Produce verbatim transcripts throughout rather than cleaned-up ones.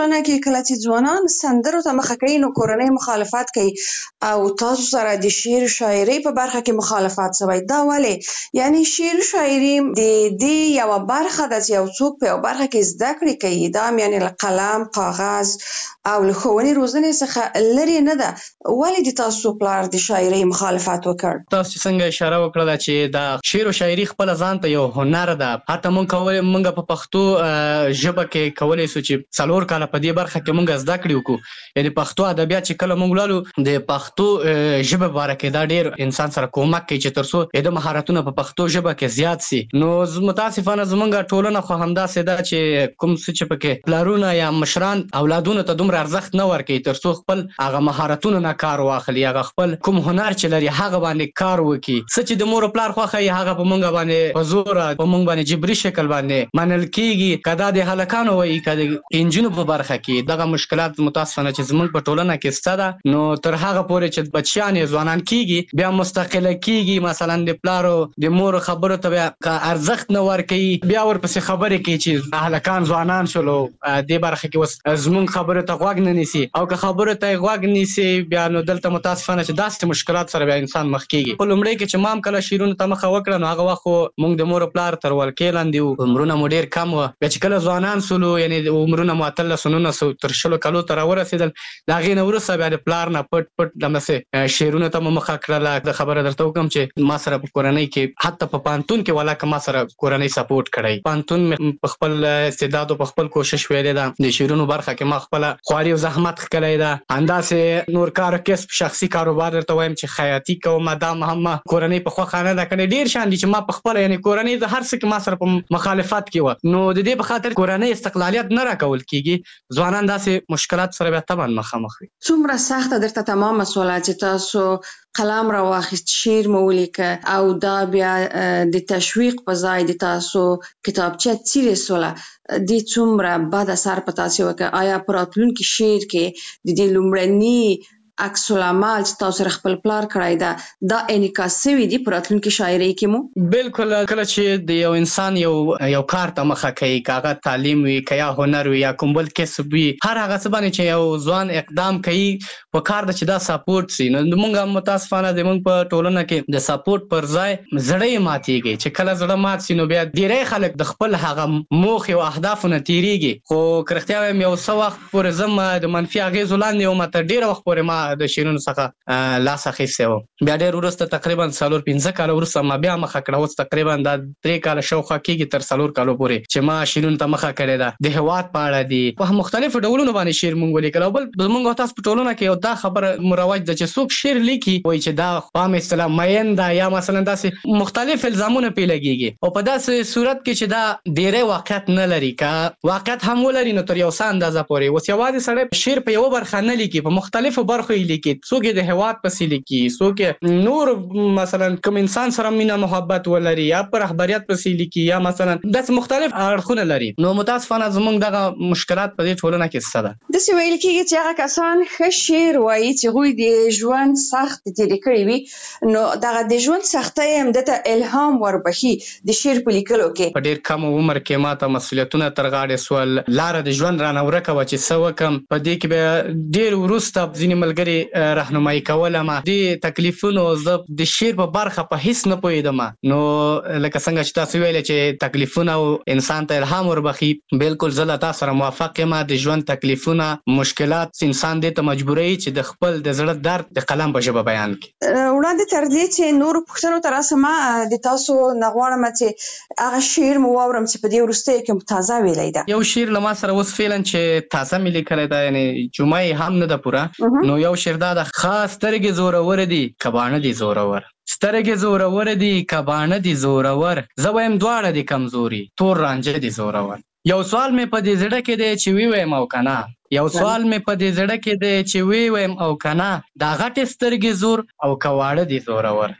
ټولنه کې کله چې ځوانان سندرو ته مخه کوي نو کورنۍ مخالفت کوي او تاسو سره د شعر شاعري په برخه کې مخالفت شوی. دا ولې؟ یعنی شعر شاعري د دې یو برخه ده چې یو څوک په یو برخه کې زده کړې کوي، دا یعنی له قلم، کاغذ او له ښوونې روزنې څخه لرې نه ده. ولې د تاسو پلار د شاعري مخالفت وکړ؟ تاسو څنګه اشاره وکړه چې دا شعر او شاعري خپل ځان ته یو هنر ده. حتی مونږ کولای مونږ په پښتو ژبه کې کولای شو چې څلور کاله په دې برخه کې مونږ زده کړې وکړو. یعنی پښتو ادبیات چې کله مونږ لولو د پښتو ژبه باره دا ډیر انسان سره کومک کوي چې ترڅو د مهارتونه په پښتو ژبه کې زیات سي. نو متاسفانه زمونږ ټولنه خو همداسې ده چې کوم څه چې پکې پلارونه یا مشران اولادونو ته دومره ارزښت نه ورکوي ترڅو خپل هغه مهارتونه نه کار واخلي، هغه خپل کوم هنر چې لري هغه باندې کار وکړي. څه چې د مور او پلار خوښه وي هغه په مونږ باندې په زور په مونږ باندې جبري شکل باندې منل کېږي. که دا د هلکانو وایي که د انجونو په برخه کې دغه مشکلات متاسفانه چې زمونږ په ټولنه کې شته ده، نو تر هغه پورې چې بچیان یې ځوانان کېږي بیا مستقله کېږي، مثلا د پلارو د مور خبرو ته بیا ارزښت نه ورکوي، بیا ورپسې خبرې کوي چې هلکان ځوانان شولو دې برخه کې اوس زمونږ خبرو ته غوږ نه نیسي. او که خبرو ته یې غوږ نیسي بیا نو دلته متاسفانه چې داسې مشکلات سره بیا انسان مخ کېږي. په لومړی کې چې ما هم کله شعرونو ته مخه وکړه نو هغه وخت خو مونږ د مور او پلار تر ولکې لاندې وو، عمرونه مو ډېر کم وه. بیا چې کله ځوانان سولو یعنې عمرونه مو اتلس نولس تر شلو کلو ته راورسېدل، د هغې نه وروسته بیا د پلار نه پټ پټ دمسې شعرونو ته مو مخه کړله. د خبره درته وکړم چې ما سره په کورنۍ کې حتی په پوهنتون کې ولاکه ما سره کورنۍ سپورټ کړی. پوهنتون مې په خپل استعداد او په خپل کوشش ویلې ده. د شعرونو برخه کې ما خپله خواري او زحمت ښکلی ده. همداسې نور کار کسب شخصي کاروبار درته وایم چې خیاطي کوم، دا هم ما کورنۍ په خوښه نه ده کړې. ډېر شیان دي چې ما په خپله یعنې کورنۍ د هر څه کې ما سره په مخالفت کې وه، نو د دې په خاطر کورنۍ استقلالیت نه راکول کېږي. ځوانان داسې مشکلات سره بیا طبعا مخامخ وي. څومره سخته درته تمامه سوله چې تاسو قلم را واخیست، شعر مو ولیکه او دا بیا د تشویق په ځای د تاسو کتابچه څیرې سوله، دې څومره بد اثر په تاسو وکړ؟ آیا په راتلونکي شعر کې د دې لومړني عکس العمل چې تاسو سره خپل پلار کړی ده دا انعکاس شوی دی په راتلونکي شاعرۍ کې مو؟ بالکل. کله چې د یو انسان یو یو کار ته مخه کوي، که هغه تعلیم وي، که یا هنر وي، یا کوم بل کسب وي، هر هغه څه باندې چې یو ځوان اقدام کوي په کار ده چې دا سپورټ سي. نو موږ هم متاسفانه زموږ په ټولنه کې د سپورټ پر ځای زړه یې ماتېږي. چې کله زړه مات سي نو بیا ډېری خلک د خپل هغه موخې او اهدافو نه تېرېږي. خو که رښتیا وایم یو څه وخت پورې زه د منفي اغېزو لاندې وم، تر ډېره وخت پورې ما د شعرونو څخه لاس اخیستی وم. بیا ډېر وروسته تقریبا څلور پنځه کاله وروسته ما بیا مخه کړه. اوس تقریبا دا درې کاله شاوخوا کېږي تر څلور کالو پورې چې ما شعرونو ته مخه کړې ده. د هېواد په اړه دي، په مختلفو ډولونو باندې شعر مونږ ولیکل. او بل زمونږ او تاسو په ټولنه کې یو دا خبره مروج ده چې څوک شعر لیکي وایي چې دا په عامه اصطلاح مین ده، یا مثلا داسې مختلف الزامونه پرې لګېږي. او په داسې صورت کې چې دا ډېری واقعیت نه لري، که واقعیت هم ولري نو تر یو څه اندازه پورې. اوس یوازې سړی شعر په یوه برخه نه لیکي، په مختلفو برخو یې لیکي. څوک یې د هېواد پسې لیکي، څوک نور مثلا کوم انسان سره مینه محبت ولري، یا په رهبریت پسې لیکي، یا مثلا داسې مختلف اړخونه لري. نو متاسفانه زمونږ دغه مشکلات په دې ټولنه کې شته ده. داسې ویل کېږي چې هغه کسان ښه شعر وایي چې هغوی د ژوند سخت تېرې کړي وي، نو دغه د ژوند سختۍ هم ده ته الهام وربخي د شعر په لیکلو کې. په ډېر کم عمر کې ما ته مسؤلیتونه تر غاړې سول، لاره د ژوند رانه ورکه وه چې څه وکړم. په دې کې بیا ډېر وروسته ځینې ملګري رهنمایي کوله ما دې تکلیفونو. زه د شعر په برخه په هېڅ نه پوهېدم. نو لکه څنګه چې تاسو ویلې چې تکلیفونه او انسان ته الهام وربخي، بالکل زه له تا سره موافق یم. د ژوند تکلیفونه، مشکلات انسان دې ته مجبوروي چې د خپل د زړه درد د قلم په ژبه بیان کړي. وړاندې تر دې چې نورو پوښتنو ته راسم، د تاسو نه غواړم چې هغه شعر مو واورم چې په دې وروستیو کې مو تازه ویلی ده. یو شعر له ما سره اوس فعلا چې تازه مې لیکلی ده، یعنې جمعه یې هم نه ده پوره. نو یو شعر دا ده: ښه سترګې زورور دي که باڼه دي زورور، سترګې زورور دي که باڼه دي زورور، زه وایم دواړه دي کمزوري، تور رانجه دي زورور. یو سوال مې په دې زړه کې دی چې وی وایم او که نه، یو سوال مې په دې زړه کې دی چې وی وایم او که نه، دا غټې سترګې زور او که واړه دي زورور.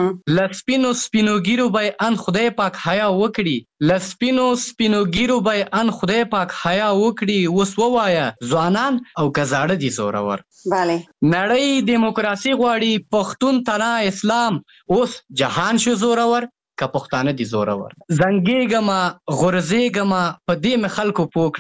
له سپینو سپینو ګیرو به ان خدای پاک حیا وکړي، له سپینو سپینو ګیرو به ان خدای پاک حیا وکړي، اوس ووایه ځوانان او که زاړه دي زورور. بله. نړۍ دیموکراسي غواړي، پښتون تنا اسلام، اوس جهان شو زورور که پښتانه دي زورور. زنګېږمه غورځېږمه په دې مې خلکو پوه کړئ،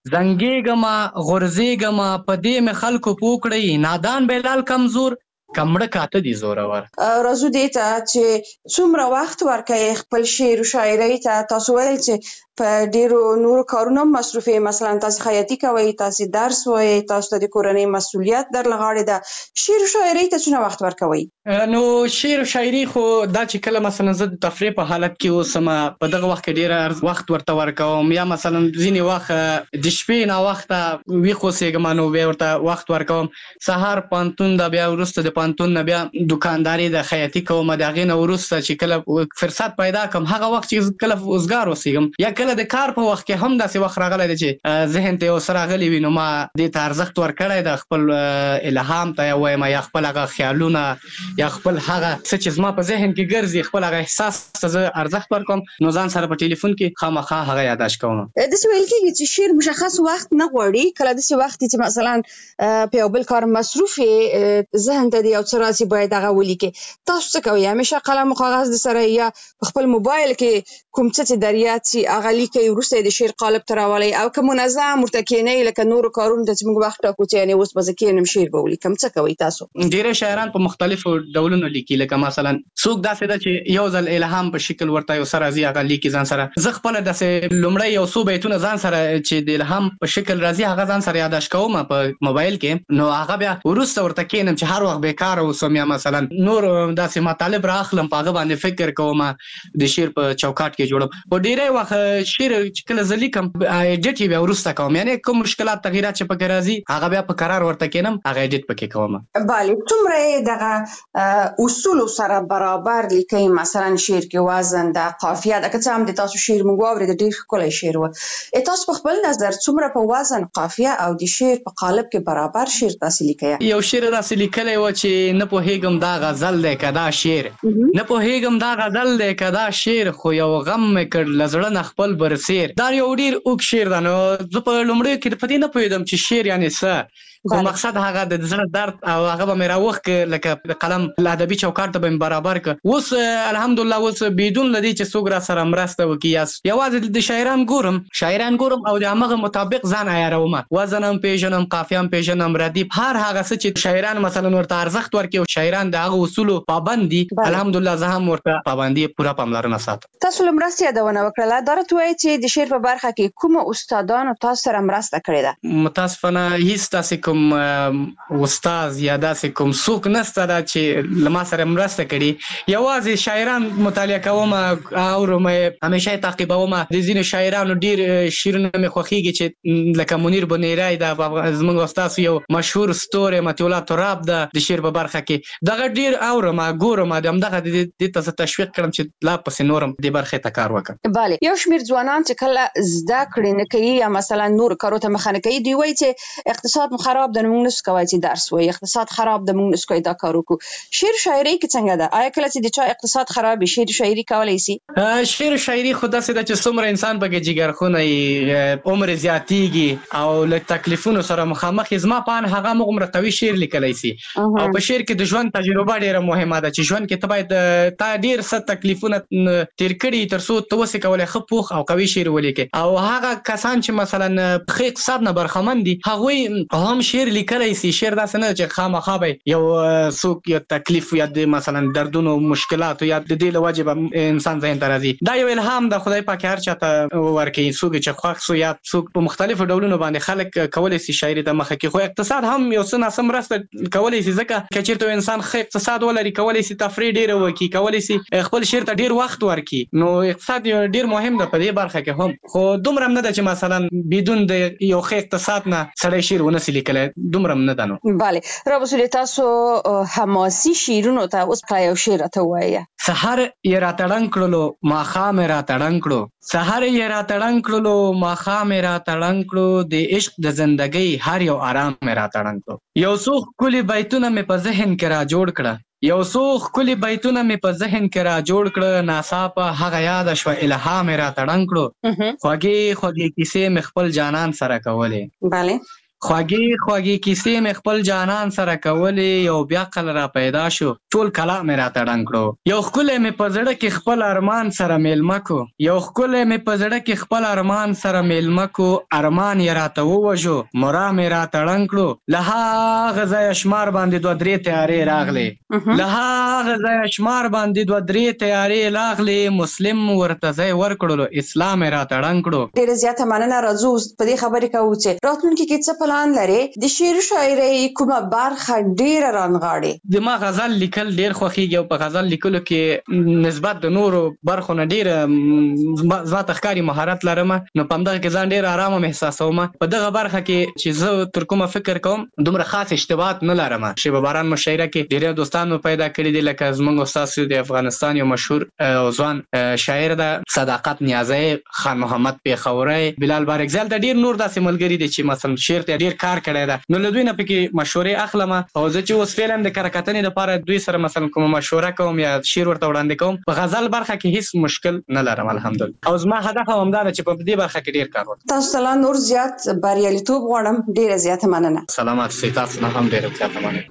زنګېږمه غورځېږمه په دې مې خلکو پوه کړئ نادان بلال کمزور کمړه کاته دي زورور. راځو دې ته چې څومره وخت ورکوي خپل شعر او شاعرۍ ته. تاسو ویل چې په ډیرو نورو کارونو مصروف یې، مثلا تاسو خیاطي کوئ، تاسو درس وایئ، تاسو ته د کورنۍ مسؤلیت در لغاړې ده. شعر او شاعرۍ ته څومره وخت ورکوئ؟ نو شعر او شاعري خو دا چې کله مثلا زه د تفریح په حالت کې اوسم په دغه وخت کې ډېر وخت ورته ورکوم، یا مثلا ځینې وخت د شپې ناوخته ویښ اوسېږم نو بیا ورته وخت ورکوم. سهار پوهنتون ده، بیا وروسته د پوهنتون نه بیا دوکانداري د خیاطي کوم، د هغې نه وروسته چې کله فرصت پیدا کړم هغه وخت چې کله وزګار اوسېږم، یا کله د کار په وخت کې هم داسې وخت راغلی دی چې ذهن ته یو څه راغلی وي نو ما دې ته ارزښت ورکړی د خپل الهام ته یا وایم یا خپل هغه خیالونه یا خپل هغه څه چې زما په ذهن کې ګرځي خپل هغه احساس ته زه ارزښت ورکوم نو ځان سره په ټلیفون کې خامخا هغه یاداشت کوم. داسې ویل کېږي چې شعر مشخص وخت نه غواړي، کله داسې وخت چې مثلا په یو بل کار مصروف یې ذهن ته د یو څه راځي باید هغه ولیکې. تاسو څه کوئ؟ همیشه قلم او کاغذ د سره یا په خپل موبایل کې کوم څه چې در یاد شي هغه لیکئ، وروسته یې د شعر قالب ته راولئ، او که منظم ورته کښېنئ لکه نورو کارونو ته چې موږ وخت ټاکو چې یعنې اوس به زه کښېنم شعر به ولیکم؟ څه کوئ تاسو؟ ډېری شاعران په مختلفو ډولونو لیکي، لکه مثلا څوک داسې ده چې یو ځل الهام په شکل ورته یو څه راځي هغه لیکي ځان سره. زه خپله داسې لومړی یو څو بیتونه ځان سره چې د الهام په شکل راځي هغه ځان سره یاداشت کوم په موبایل کې، نو هغه بیا وروسته ورته کښېنم چې هر وخت بیکاره اوسم یا مثلا نور داسې مطالب رااخلم په هغه باندې فکر کوم د شعر په چوکاټ کې جوړم. په ډېری وخت شعر چې کله زه لیکم ایډیټ یې بیا وروسته کوم، یعنې کوم مشکلات تغییرات چې پکې راځي هغه بیا په قرار ورته کښېنم هغه ایډیټ پکې کوم. بله، څومره یې دغه اصولو سره برابر لیکئ؟ مثلا شعر کې وزن ده، قافیه ده، که څه هم د تاسو شعر موږ واورېد ډېر ښکلی شعر و، تاسو په خپل نظر څومره په وزن، قافیه او د شعر په قالب کې برابر شعر تاسې لیکئ؟ یو شعر داسې لیکلی و چې نه پوهېږم دا غزل دی که دا شعر، نه پوهېږم دا غزل دی که دا شعر، خو یو غم مې کړ له زړه نه خپل برسېر. دا یو ډېر اوږد شعر ده، نو زه په لومړیو کې په دې نه پوهېدم چې شعر یعنې څه، خو مقصد هغه د زړه درد او هغه به مې راوښ که لکه د قلم له ادبي چوکاټ ته به مې برابر که. اوس الحمدلله اوس بدون له دې چې څوک را سره مرسته وکړي یا یوازې د شاعران ګورم شاعران ګورم او د همغه مطابق ځان عیاروم، وزن هم پېژنم، قافیه هم پېژنم، ردیف، هر هغه څه چې شاعران مثلا ورته ارزښت ورکړي او شاعران د هغه اصولو پابند دي، الحمدلله زه هم ورته پابندي پوره پاملرنه ساتم. تاسو له مرستې یادونه وکړله، دا راته ووایئ چې د شعر په برخه کې کومو استادانو تاسو سره مرسته کړې ده؟ متاسفانه هیڅ داسې کوم استاد یا داسې کوم څوک نشته ده چې له ما سره مرسته کړي. یوازې شاعران مطالعه کوم، اورم، همیشه یې تعقیبوم. د ځینو شاعرانو ډېر شعرونه مې خوښېږي چې لکه منیر بنیری ده، زموږ استاد یو مشهور ستوری مطیع الله تراب ده د شعر په برخه کې، دغه ډېر اورم ګورم، همدغه دې ته زه تشویق کړم چې لا پسې نورم دې برخې ته کار وکړم. بله، یو شمېر ځوانان چې کله زده کړې نه کوي یا مثلا نورو کارو ته مخه نه کوي، دوی وایي چې اقتصاد مو خراب ده، موږ نشو کولی چې درس وایو، اقتصاد خراب ده، موږ نشو کولی دا کار وکړو. شعر شاعرۍ کې څنګه ده؟ آیا کله چې د چا اقتصاد خراب وي شعر شاعري کولی شي؟ شعر شاعري خو داسې ده چې څومره انسان پکې جګرخونه وي، عمر زیاتېږي او له تکلیفونو سره مخامخ یې، زما په اند هغه همغومره قوي شعر لیکلی شي. او په شعر کې د ژوند تجربه ډېره مهمه ده چې ژوند کې ته باید تا ډېر څه تکلیفونه تېر کړي تر څو ته وسې کولی ښه پوخ او قوي شعر ولیکې. او هغه کسان چې مثلا ښه اقتصاد نه برخمن دي هغوی هم شعر لیکلی شي. شعر داسې نه ده چې خامخا به یو څوک یا تکلیف یا د مثلا دردونو مشکلاتو یا د دې له وجې به انسان ذهن ته راځي. دا یو الهام ده، خدای پاک هر چا ته ورکوي، څوک چې خوښ سو یا څوک په مختلفو ډولونو باندې خلک کولی شي شاعري ته مخه کړي. خو اقتصاد هم یو څه ناڅه مرسته کولی شي، ځکه که چېرته یو انسان ښه اقتصاد ولري کولی شي تفریح ډېره وکړي، کولی شي خپل شعر ته ډېر وخت ورکړي. نو اقتصاد یو ډېر مهم ده په دې برخه کې هم، خو دومره هم نه ده چې مثلا بدون د یو ښه اقتصاد نه سړی شعر ونسي لیکلی، دومره هم نه ده. نو بله، رابسولې تاسو حماسي شعرونو ته اوس یو شعر راته ووایه. سحر یې راته ړنګ کړلو ماښام یې راته ړنګ کړو، سحر یې راته ړنګ کړلو ماښام یې راته ړنګ کړو، د عشق د زندګۍ هر یو آرام یې راته ړنګ کړو. یو څو ښکلي بیتونه مې په ذهن کې را جوړ کړه، یو څو ښکلي بیتونه مې په ذهن کې را جوړ کړه، ناڅاپه هغه یاده شوه الهام یې راته ړنګ کړو، خوږې خوږې کیسې مې خپل جانان سره کولې. بله، خوږې خوږې کیسې مې خپل جانان سره کولې، یو بیا قل را پیدا شو ټول کلا مې راته ړنګ کړو. یو ښکلی مې په زړه کې خپل ارمان سره میلمه کو، یو ښکلی مې په زړه کې خپل ارمان سره میلمه کو، ارمان یې راته ووژو مرا مې راته ړنګ کړو. له هغه ځایه شمار باندې دوه درې تیارې راغلې، له هغه ځایه شمار باندې دوه درې تیارې راغلې، مسلم ورته ځای ورکړلو اسلام یې راته ړنګ کړو. ډېره زیاته مننه. راځو په دې خبرې کوو چې راتلونکي کې څه پلان لرې؟ د شعر و شاعرۍ کومه برخه ډېره رانغاړې؟ د ما غزل لیکل ډېر خوښېږي او په غزل لیکلو کې نسبت د نورو برخو نه ډېره زما ته ښکاري مهارت لرم، نو په همدغه کې ځان ډېر ارامه محساسوم. په دغه برخه کې چې زه تر کومه فکر کوم دومره خاص اشتباهات نه لرم. شیبه باران مشاعره کې ډېر دوستان مو پیدا کړي دي، لکه زموږ استاد د افغانستان یو مشهور او ځوان شاعر ده صداقت نیازی، خان محمد پیښوری، بلال بارګزال، د ډېر نور داسې ملګري دي چې مثلا شعر ته ډېر کار کړی ده. نو له دوی نه پکې مشورې اخلم او زه چې اوس فعلا د کره کتنې لپاره دوی سره مثلا کومه مشوره کوم یا شعر ورته وړاندې کوم، په غزل برخه کې هیڅ مشکل نه لرم الحمدلله. او زما هدف هم همدا ده چې په دې برخه کې ډېر کار وکړم. تاسو ته لا نور زیات بریالیتوب غواړم. ډېره زیاته مننه. سلامات سئ. تاسو نه هم ډېره زیاته مننه.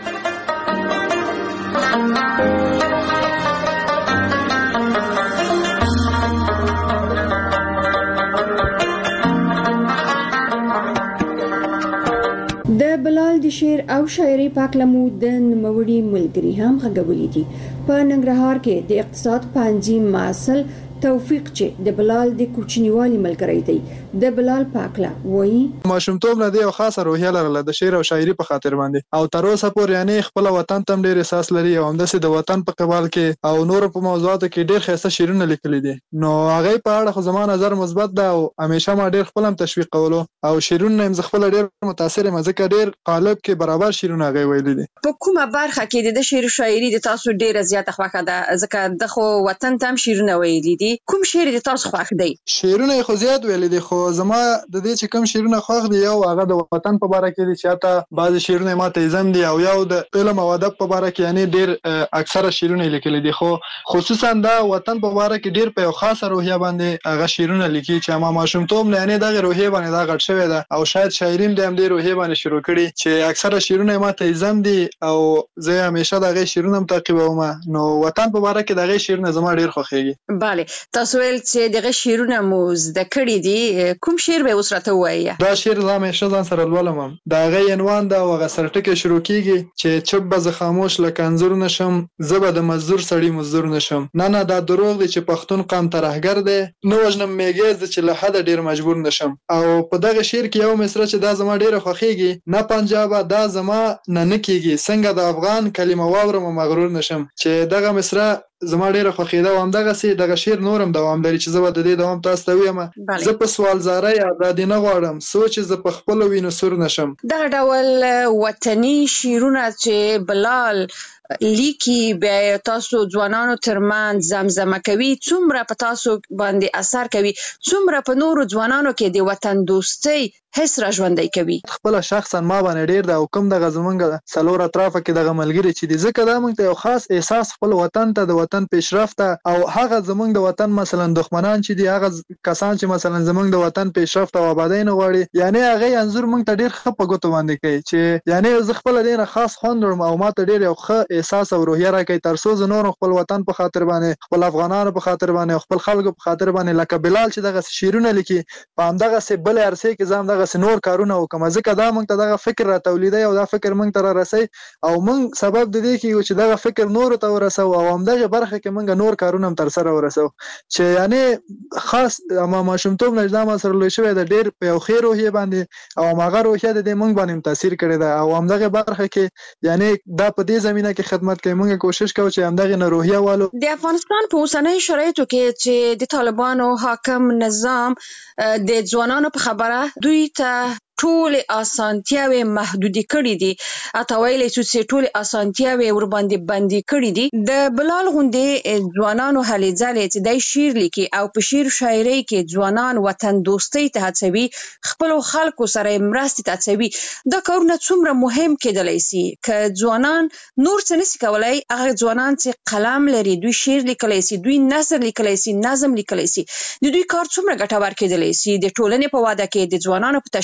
د بلال د شعر او شاعرۍ په هکله مو د نوموړي ملګري هم غږولي دي. په ننګرهار کې د اقتصاد پوهنځي محصل توفیق چې د بلال د کوچنیوالي ملګری دی، د بلال په هکله وایي ماشومتوب نه دی یو خاصه روحیه لرله د شعر او شاعري په خاطر باندې، او تر اوسه پورې یعنې خپل وطن ته هم ډېر احساس لري او همداسې د وطن په قبال کې او نورو په موضوعاتو کې ډېر ښایسته شعرونه لیکلي دي. نو هغې په اړه خو زما نظر مثبت ده او همیشه ما ډېر خپل هم تشویق کولو او شعرونه هم زه خپله ډېر متاثر یم ځکه ډېر قالب کې برابر شعرونه هغې ویلي دي. په کومه برخه کې د شعر و شاعري د تاسو ډېره زیاته خوښه ده؟ ځکه د خو وطن ته هم شعرونه ویلي دي، کوم شعر د تاسو خوښ دی؟ شعرونه یې خو زیات ویلي دي، خو زما د دې چې کوم شعرونه خوښ دي یو هغه د وطن په باره کې دي چې حتی بعضې شعرونه یې ماته ایزم دي، او یو د علم او ادب په باره کې یعنې ډېر اکثره شعرونه یې لیکلي دي، خو خصوصا دا وطن په باره کې ډېر په یو خاصه روحیه باندې هغه شعرونه لیکي چې ما ماشومتوب نه یعنې دغې روحیې باندې دا غټ شوې ده او شاید شاعري هم د همدې روحیې باندې شروع کړي چې اکثره شعرونه یې ماته ایزم دي او زه یې همیشه د هغې شعرونه هم تعقیبوم. نو وطن په باره کې د هغې شعرونه زما ډېر خوښېږي. بله، تاسو ویل چې دغه شعرونه مو زده کړي دي، کوم شعر به اوس راته ووایي؟ دا شعر زه همیشه ځان سره لولم هم، د هغې عنوان ده او هغه سرټکی شروع کېږي چې چپ به زه خاموش لکه انځور نشم، زه به د مزدور سړي مزدور نشم، نه نه دا دروغ دی چې پښتون قام ترهګر دی، نه وژنم میږی زه چې له حده ډېر مجبور نشم. او په دغه شعر کې یو مصره چې دا زما ډېره خوښېږي، نه پنجابه دا زما نه نه کېږي، څنګه د افغان کلمه واورم او مغرور نشم، چې دغه مصره زما ډېره خوښېده او همدغسې دغه شعر نور هم دوام لري چې زه به د دې دوام تاسو ته ویم. زه په سوالزارۍ ازادي نه غواړم، سوچ زه په خپلو وینو سور نشم. دغه ډول وطني شعرونه چې بلال لیکي بیا تاسو ځوانانو ترمنځ زمزمه کوي، څومره په تاسو باندې اثر کوي، څومره په نورو ځوانانو کې د وطن دوستۍ حس را ژوندی کوي؟ خپله شخصا ما باندې ډېر ده او کوم دغه زمونږ څلور اطرافه کې دغه ملګري چې دي، ځکه دا موږ ته یو خاص احساس خپل وطن ته د وطن پیشرفت ته او هغه زمونږ د وطن مثلا دښمنان چې دي، هغه کسان چې مثلا زمونږ د وطن پیشرفت او آبادۍ نه غواړي، یعنې هغې انځور موږ ته ډېر ښه په ګوتو باندې کوي چې یعنې زه خپله دې نه خاص خوند وړم او ما ته ډېر یو ښه احساس او روحیه راکوي، تر څو زه نور خپل وطن په خاطر باندې، خپل افغانانو په خاطر باندې او خپل خلکو په خاطر باندې لکه بلال چې دغسې شعرونه لیکي په همدغسې بلې عرصې کې زه همدغسې نور کارونه وکړم، ځکه دا موږ ته دغه فکر را تولیدوي او دا فکر موږ ته را رسوي او موږ سبب د دې کېږو چې دغه فکر نورو ته ورسو او همدغې برخه کې موږ نور کارونه هم ترسره ورسو چې یعنې خاص ما ماشومتوب نه دا ما سره لوی شوی ده ډېر په یو ښې روحیې باندې او هماغه روحیه د دې موږ باندې هم تاثیر کړی ده او همدغې برخه کې یعنې دا په دې زمینه کې خدمت کوي. موږ کوشش کوو چې همدغې نه روحیه والو. د افغانستان په اوسنیو شرایطو کې چې د طالبانو حاکم نظام د ځوانانو په خبره دوی ته ټولې اسانتیاوې محدودې کړي دي، اته ویلی شو چې ټولې اسانتیاوې ورباندې بندي کړي دي. د بلال غوندې ځوانانو هلې ځلې چې دی شعر لیکي او په شعر و شاعرۍ کې ځوانان وطن دوستۍ ته هڅوي، خپلو خلکو سره یې مرستې ته هڅوي، دا کارونه څومره مهم کېدلی سي؟ که ځوانان نور څه نسي کولی، هغه ځوانان چې قلم لري دوی شعر لیکلی سي، دوی نثر لیکلی سي، نظم لیکلی سي، د دوی کار څومره ګټور کېدلی سي د ټولنې په وده کې، د ځوانانو په تشویق کې؟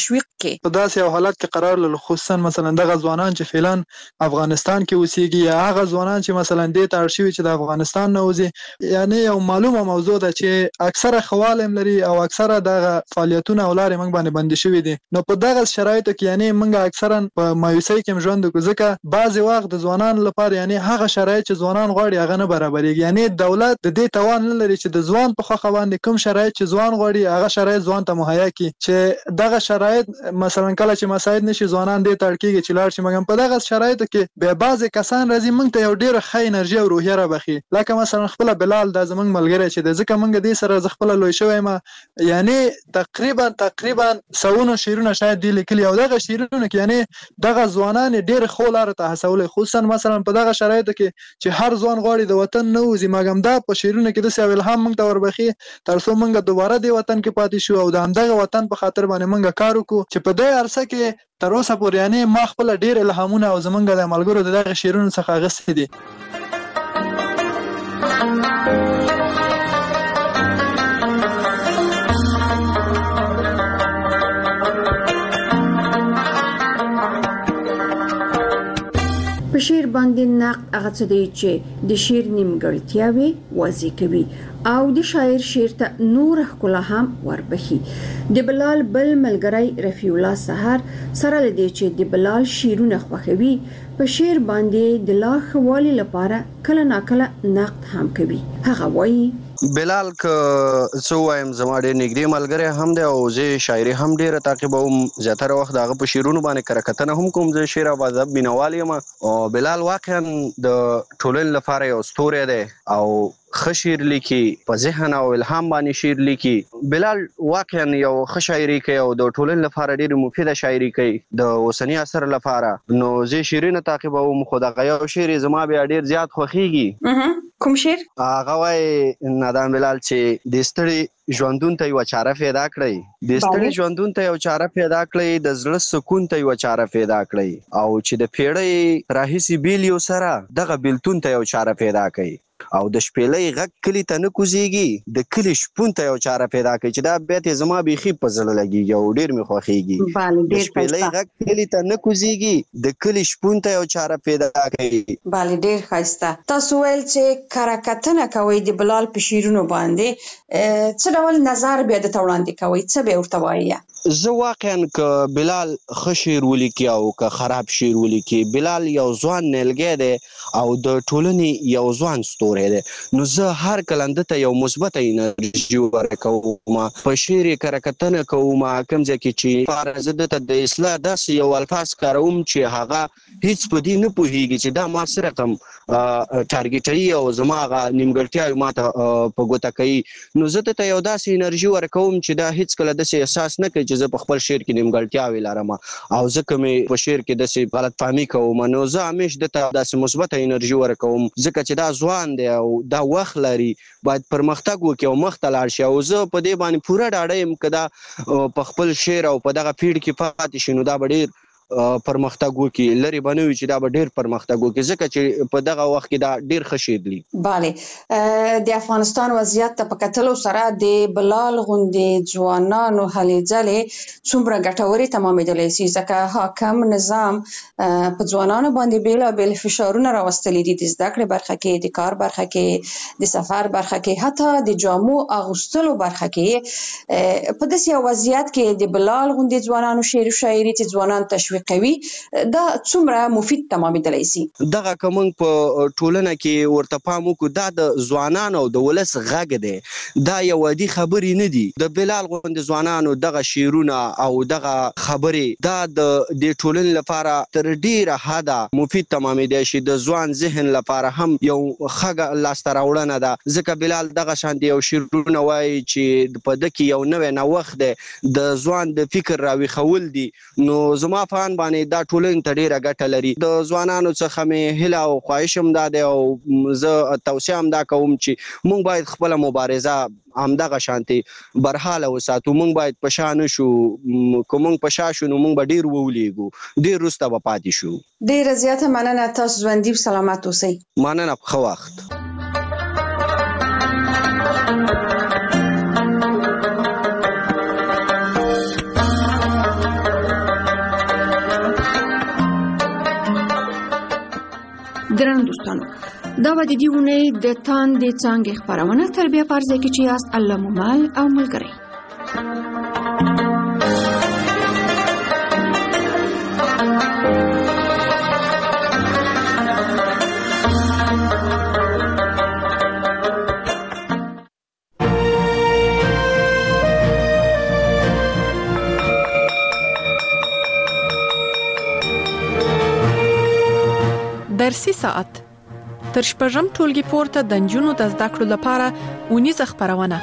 کې په داسې یو حالت کې قرار لري، خصوصا مثلا دغه ځوانان چې فعلا افغانستان کې اوسېږي یا هغه ځوانان چې مثلا دې ته اړ شوي چې د افغانستان نه وځي. یعنی یو معلومه موضوع ده چې اکثره خوالم لري او اکثره دغه فعالیتونه او لارې موږ باندې بندي شوي دي. نو په دغه شرایطو کې یعنی موږ اکثرا په مایوسۍ کې ژوند وکړو، ځکه بعضې وخت د ځوانانو لپاره یعنی هغه شرایط چې ځوانان غواړي هغه نه برابرېږي. یعنی دولت د دې توان نه لري چې د ځوان په خوښه باندې کوم شرایط چې ځوان غواړي هغه شرایط ځوان ته مهیا کړي، چې دغه شرایط مثلا کله چې مساعد نشي ځوانان دې ته اړ کېږي چې لاړ شي. مګر په دغه شرایطو کې بیا بعضې کسان راځي موږ ته یو ډېره ښه انرژي او روحیه رابخي، لکه مثلا خپله بلال دا زموږ ملګری چې دی، ځکه موږ دې سره زه خپله لوی شوی یم. یعنی تقریبا تقریبا سوونو شعرونه شاید دې لیکلي او دغه شعرونه کې یعنی دغه ځوانان یې ډېرې ښو لارو ته هڅولی، خصوصا مثلا په دغه شرایطو کې چې هر ځوان غواړي د وطن نه وځي. مګر دا په شعرونو کې داسې یو الهام موږ ته وربخي تر څو موږ دوباره دې وطن کې پاتې شو او د همدغه وطن په خاطر باندې موږ کار وکړو، چې په دې عرصه کې تر اوسه پورې یعنی ما خپله ډېر الهامونه او زموږ د ملګرو د دغه شعرونو څخه اخیستي دي. په شعر باندې نقد هغه څه دی چې د شعر نیمګړتیاوې واضح کوي او د شاعر شعر ته نور ښکلا هم وربخي. د بلال بل ملګری رفیع الله سحر سره لدی چې د بلال شعرونه خوښوي، په شعر باندې د لا ښوالي لپاره کله ناکله نقد هم کوي. هغه وایي بلال که څه وایم زما ډېر نږدې ملګری هم دی او زه شاعري هم ډېره تعقیبوم، زیاتره وخت د هغه په شعرونو باندې کره کتنه هم کوم. زه شعر او ادب مینوال یم او بلال واقعا د ټولنې لپاره یو ستوری دی او ښه شعر لیکي، په ذهن او الهام باندې شعر لیکي. بلال واقعا یو ښه شاعري کوي او د ټولنې لپاره ډېرې مفیده شاعري کوي د اوسني عصر لپاره. نو زه شعرونه تعقیبوم، خو دغه یو شعر زما بیا ډېر زیات خوښیږي. کوم شعر؟ هغه وایي نادان بلال چې د ستړي ژوندون ته یوه چاره پیدا کړئ، د ستړي ژوندون ته یو چاره پیدا کړئ، د زړه سکون ته یوه چاره پیدا کړئ، او چې د پیړۍ راهیسې بیل یو سره دغه بیلتون ته یو چاره پیدا کړئ، او د شپېلۍ غږ کلي ته نه کوزیږي، د کلي شپون ته یو چاره پیدا کړئ. چې دا بیت یې زما بیخي په زړه لګېږي او ډېر مې خوښېږي. د شپېلۍ غږ کلي ته نه کوزیږي، د کلي شپون ته یو چاره پیدا کړئ. بله ډېر ښایسته. تاسو ویل چې کره کتنه کوئ د بلال په شعرونو باندې، څه ډول نظر بیا درته وړاندې کوئ؟ څه بیا ورته وایي؟ زه واقعا که بلال ښه شعر ولیکي او که خراب شعر ولیکي، بلال یو ځوان نیلګی دی او د ټولنې یو ځوان ستوری دی. نو زه هر کله ده ته یو مثبته انرژي ورکوم، په شعر یې کره کتنه کوم، کوم ځای کې چې لپاره زه ده ته د اصلاح داسې یو الفاظ کاروم چې هغه هیڅ په دې نه پوهېږي چې دا ما څه رقم ټارګېټوي او زما هغه نیمګړتیاوې ما ته په ګوته کوي. نو زه ده ته یو داسې انرژي ورکوم چې دا هیڅکله داسې احساس نه کوي چې زه په خپل شعر کې نیمګړتیاوې لرم او ځکه مې په شعر کې داسې غلط فهمي کوم. نو زه همیش ده ته داسې مثبته انرژي ورکوم، ځکه چې دا ځوان دی او دا وخت لري، باید پرمختګ وکړي او مخ ته لاړ شي. او زه په دې باندې پوره ډاډه یم که دا په خپل شعر او په دغه پیډ کې پاتې شي نو دا به ډېر پرمختګ وکړي، لرې به نه وي چې دا به ډېر پرمختګ وکړي، ځکه چې په دغه وخت کې دا ډېر ښه شعر لیکي. بله، د افغانستان وضعیت ته په کتلو سره د بلال غوندې ځوانانو هلې ځلې څومره ګټورې تمامېدلی شي، ځکه حاکم نظام په ځوانانو باندې بېلابېل فشارونه راوستلي دي، د زده کړې برخه کې، د کار برخه کې، د سفر برخه کې، حتی د جامو اغوستلو برخه کې. په داسې یو وضعیت کې د بلال غوندې ځوانانو شعر و شاعري چې ځوانان تشویق کوي، دا څومره مفید تمامېدلی شي. دغه که موږ په ټولنه کې ورته پام وکړو، دا د ځوانانو او د ولس غږ دی، دا یو عادي خبرې نه دي. د بلال غوندې ځوانانو دغه شعرونه او دغه خبرې دا د دې ټولنې لپاره تر ډېره حده مفید تمامېدی شي، د ځوان ذهن لپاره هم یو ښه لاسته راوړنه ده، ځکه بلال دغه شانتې یو شعرونه وایي چې په ده کې یو نوی نوښت دی، د ځوان د فکر راویښول دي. نو زما په باندې دا ټولنې ته ډېره ګټه لري. د ځوانانو څخه مې هیله او خواهش هم دا دی او زه توصیه هم دا کوم چې موږ باید خپله مبارزه همدغه شانتې برحاله وساتو. موږ باید په شا نه شو، که موږ په شا شو نو موږ به ډېر وولېږو، ډېر وروسته به پاتې شو. ډېره زیاته مننه، تاسو ژوندي او سلامت اوسئ. مننه، ښه وخت. درنو دوستانو دا و د دې اونۍ د تاندې څانګې خپرونه تر بیا په ځای کې چې یاست الله مو مل او ملګری. درسي ساعت تر شپږم ټولګي پورته د نجونو د زده کړو لپاره اونیزه خپرونه.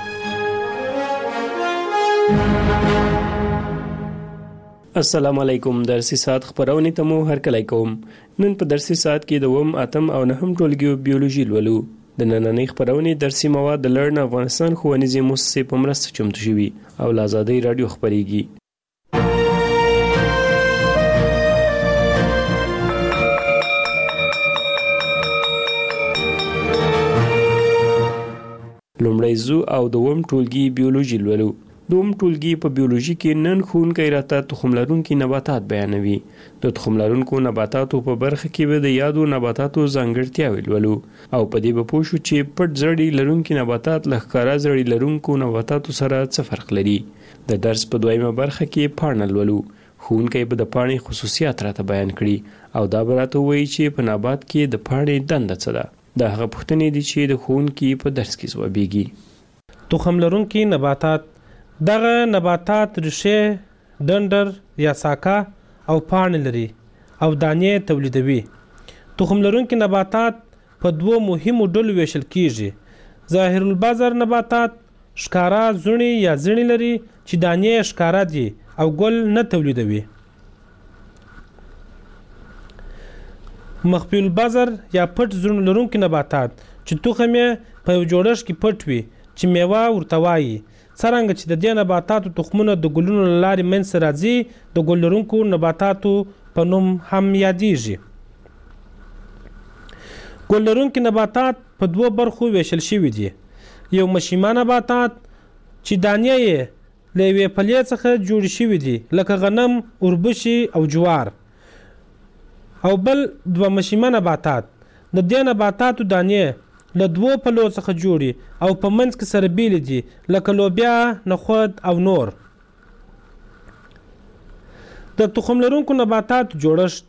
السلام علیکم. درسي ساعت خبرونه ته مو هرکلی کوم. نن په درسي ساعت کې د وم اتم او نهم ټولګي بیولوژي لولو. د نننۍ خبرونه درسي مواد د لرن افغانستان ښوونیزې مؤسسې په مرسته چمتو شوي او له آزادۍ رادیو خبريږي. لومړی زو او دوم ټولګي بیولوژي لولو. دوم ټولګي په بیولوژي کې نن ښوونکی راته تخم لرونکي نباتات بیانوي. د تخم لرونکو نباتاتو په برخه کې به د یادو نباتاتو ځانګړتیاوې لولو او په دې به پوه شو چې پټ زړي لرونکي نباتات له ښکاره زړي لرونکو نباتاتو سره څه فرق لري. د درس په دویمه برخه کې پاڼه لولو. ښوونکی به د پاڼې خصوصیات راته بیان کړي او دا به راته ووایي چې په نبات کې د پاڼې دنده څه ده. دا هغه پوښتنې دي چې د ښوونکي په درس کې ځوابیږي. تخم لرونکي نباتات دغه نباتات ریښې، ډنډر یا ساکه او پاڼې لري او دانې تولیدوي. تخم لرونکي نباتات په دوو مهمو ډلو ویشل کیږي. ظاهر البذر نباتات ښکارا زړي یا زړي لري چې دانې ښکارا دي او ګل نه تولیدوي. مخفي البذر یا پټ زړي لرونکي نباتات چې تخم یې په یو جوړښت کې پټ وي چې میوه ورته وایي. څرنګه چې د دې نباتاتو تخمونه د ګلونو له لارې منځته راځي د ګل لرونکو نباتاتو په نوم هم یادیږي. ګل لرونکي نباتات په دوو برخو ویشل شوي دي. یو مشیمه نباتات چې دانې یې له یوې پلې څخه جوړې شوي دي لکه غنم، اوربشې او جوار. او بل دوه مشیمه نباتات د دې نباتاتو دانې له دوو پلو څخه جوړي او په منځ کې سره بیل دي لکه لوبیا، نخود او نور. د تخم لرونکو نباتاتو جوړښت.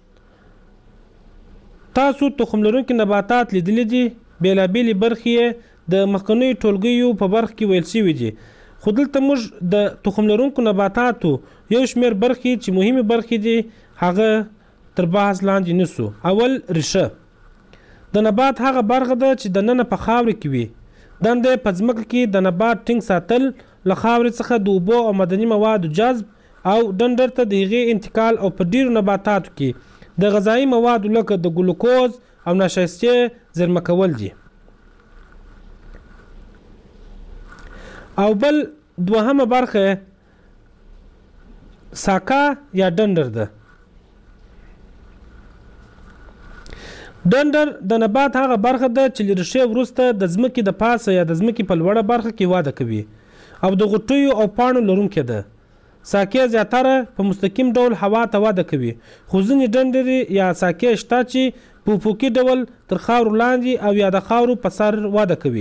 تاسو تخم لرونکي نباتات لیدلي دي. بیلابیلې برخې د مخکنیو ټولګیو په برخه کې ویل شوي دي. خو دلته موږ د تخم لرونکو نباتاتو یو شمېر برخې چې مهمې برخې دي هغه تر بحث لاندې نیسو. اول ریښه. د نبات هغه برخه ده چې د ننه په خاورې کې وي. دنده په ځمکه کې د نبات ټینګ ساتل، له خاورې څخه د اوبو او معدني موادو جذب او ډنډر ته د هغې انتقال او په ډیرو نباتاتو کې د غذایي موادو لکه د ګلوکوز او نشایستې زیرمه کول دي. او بل دوهمه برخه ساکه یا ډنډر ده. ډنډر د نبات هغه برخه ده چې ریښې وروسته د ځمکې د پاسه یا د ځمکې په لوړه برخه کې واده کوي او د غوټیو او پاڼو لرونکې ده. ساکې زیاتره په مستقیم ډول هوا ته واده کوي، خو ځینې ډنډرې یا ساکې شته چې په افقي ډول تر خاورو لاندې او یا د خاورو په سر واده کوي.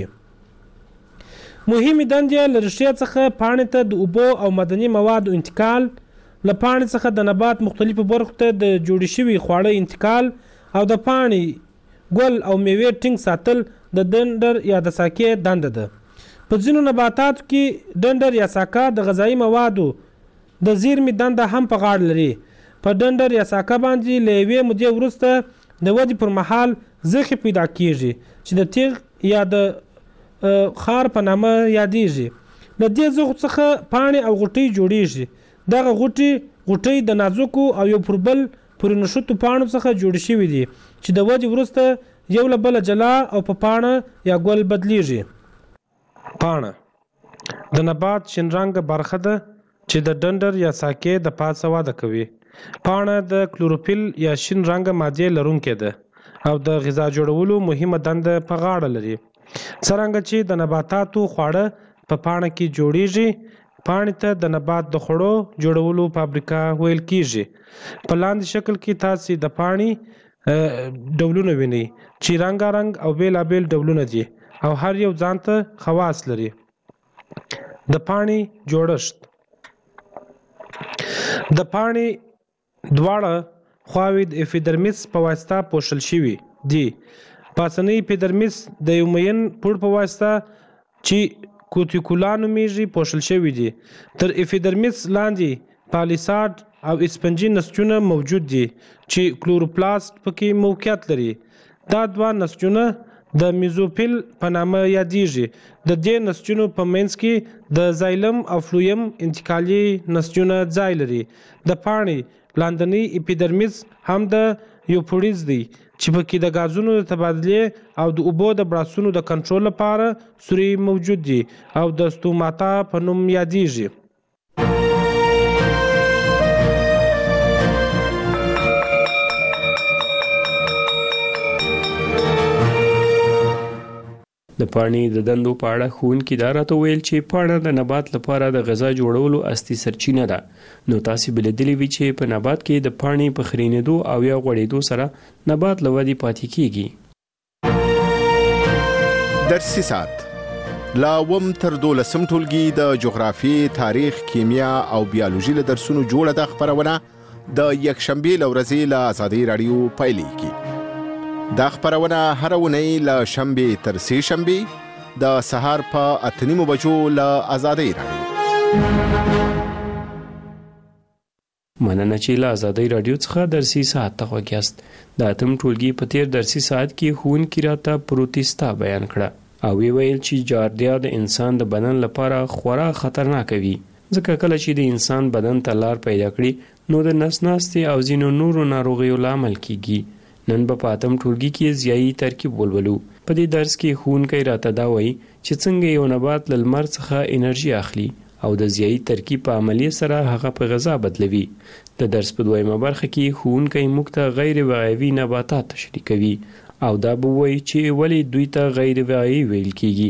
مهمې دندې له ریښې څخه پاڼې ته د اوبو او معدني موادو انتقال، له پاڼې څخه د نبات مختلفو برخو ته د جوړې شوي خواړه انتقال او د پاڼې، ګل او میوې ټینګ ساتل د ډنډر یا د ساکې دنده ده. په ځینو نباتاتو کې ډنډر یا ساکه د غذایي موادو د زیرمې دنده هم په غاړه لري. په ډنډر یا ساکه باندې له یوې مودې وروسته د ودې پر مهال زخې پیدا کیږي چې د تیغ یا د خار په نامه یادیږي. له دې زخو څخه پاڼې او غوټۍ جوړیږي. دغه غوټۍ غوټۍ د نازکو او یو پر بل پورې نښتو پاڼو څخه جوړې شوي دي چې د ودې وروسته یو له بله جلا او په پاڼه یا ګل بدلیږي. پاڼه د نبات شین رنګه برخه ده چې د ډنډر یا ساکې د پاسه واده کوي. پاڼه د کلوروفیل یا شین رنګه مادې لرونکې ده او د غذا جوړولو مهمه دنده په غاړه لري. څرنګه چې د نباتاتو خواړه په پاڼه کې جوړیږي، پاڼې ته د نبات د خوړو جوړولو فابریکه ویل کیږي. په لاندې شکل کې تاسو د پاڼې ډولونه ویني چې رنګارنګ او بیلابیل ډولونه دي او هر یو ځانته خواص لري. د پاڼې جوړښت. د پاڼې دواړه خواوې د اپیډرمیس په واسطه پوښل شوي دي. پاسنی اپیډرمیس د یو مین پوړ په واسطه چې کوتیکولا نومیږي پوښل شوي دي. تر اپیډرمیس لاندې پالیساډ او اسپنجي نسجونه موجود دي چې کلوروپلاست پکې موقعیت لري. دا دوه نسجونه د میزوفیل په نامه یادیږي. د دې نسجونو په منځ کې د زایلم او فلویم انتقالي نسجونه ځای لري. د پاڼې لاندنی اپیډرمیس هم د یوپوډیز دی چې پکې د غازونو د تبادلې او د اوبو د براسونو د کنټرول لپاره سوري موجود دي او د ستوماتا په نوم یادیږي. د پاڼې د دندو په اړه ښوونکي دا راته ویل چې پاڼه د نبات لپاره د غذا جوړولو اصلي سرچینه ده. نو تاسې به لیدلي وي چې په نبات کې د پاڼې په خرینېدو او یا غوړېدو سره نبات له ودې پاتې کیږي. درسي ساعت لا اووم تر دولسم ټولګي د جغرافیې، تاریخ، کیمیا او بیالوژي له درسونو جوړه ده خپرونه د یکشنبې له ورځې له ازادۍ راډیو پیلېږي. دا خپرونه هره اونۍ له شنبې تر سې شنبې د سهار په اته نیمو بجو له ازادۍ راډیو. مننه چې له ازادۍ راډیو څخه درسي ساعت ته غوږ یاست. د اتم ټولګي په تیر درسي ساعت کې ښوونکي راته پروتستا بیان کړه او وی ویل چې جاردیا د انسان د بدن لپاره خورا خطرناک وي ځکه کله چې د انسان بدن ته لار پیدا کړي نو د نس ناستې او ځینو نورو ناروغیو لامل کیږي. نن به په اتم ټولګي کې ضیایي ترکیب ولولو. په دې درس کې ښوونکی راته دا وایي چې څنګه یو نبات له لمر څخه انرژي اخلي او د ضیایي ترکیب په عملیې سره هغه په غذا بدلوي. د درس په دویمه برخه کې ښوونکی موږ ته غیر وعیوي نباتات تشریح کوي او دا به وایي چې ولې دوی ته غیر وعیوي ویل کیږي.